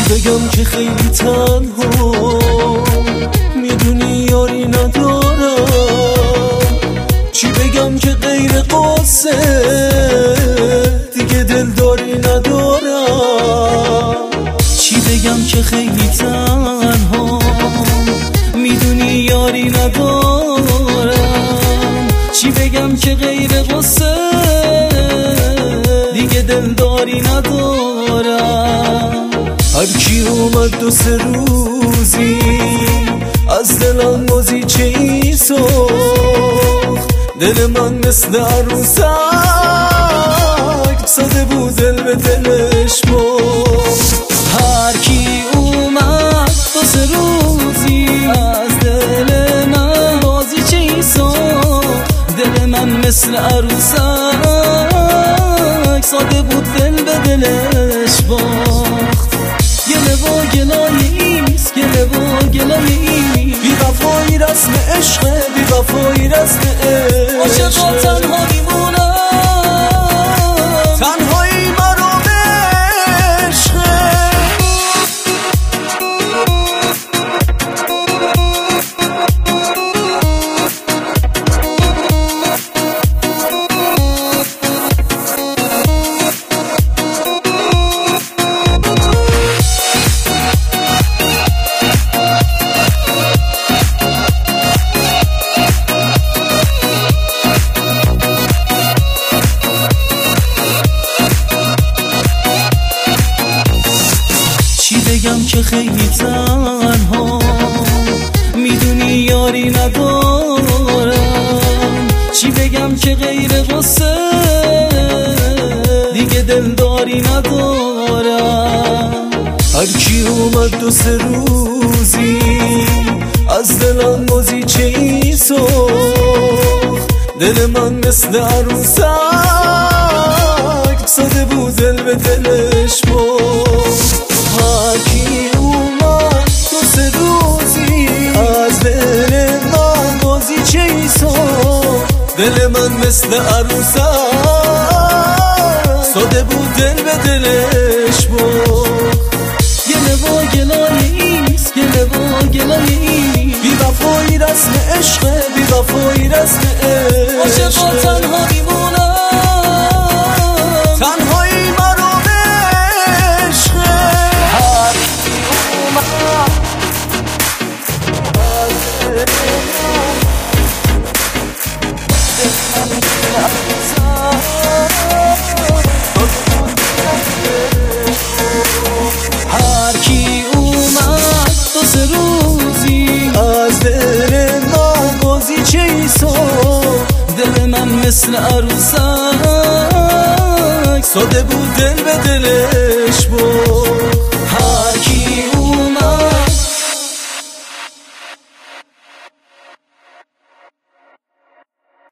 بگم که خیلی تنها میدونی یاری ندارم، چی بگم که غیر قصه دیگه دلداری ندارم، چی بگم که خیلی تنها میدونی یاری ندارم، چی بگم که غیر قصه دیگه دلداری ندارم. هر کی اومد دو سه روزی از دلم بازیچه ای ساخت، دل من مثل عروسک ساده بود دل به دلش باخت. هر کی اومد دو سه روزی از دل من بازیچه ای ساخت، دل من مثل عروسک ساده بود دل به دلش باخت. گله و گلاییست، گله و گلاییست، بی وفایی رسم عشقه، بی وفایی رسم عشقه. عاشقا تنها میمونم، تنهایی مرا به عشقه. بگم که خیلی تنها میدونی یاری ندارم، چی بگم که غیر قصه دیگه دلداری ندارم. هر کی اومد دو سه روزی از دلم بازیچه ای ساخت، دل من مثل عروسک ساده بود دل به دلش باخت. هر کی اومد دو سه روزی از دل من بازیچه ای ساخت، دل من مثل عروسک ساده بود دل به دلش باخت. گله و گلاییست، گله و گلاییست، بی وفایی رسم عشقه، بی وفایی رسم عشقه. عاشقا تنها میمونم، تنهایی مرا به عشقه. هر کی اومد هر کی اومد دو سه روزی از دل من بازیچه ای ساخت، دل من مثل عروسک ساده بود دل به دلش باخت.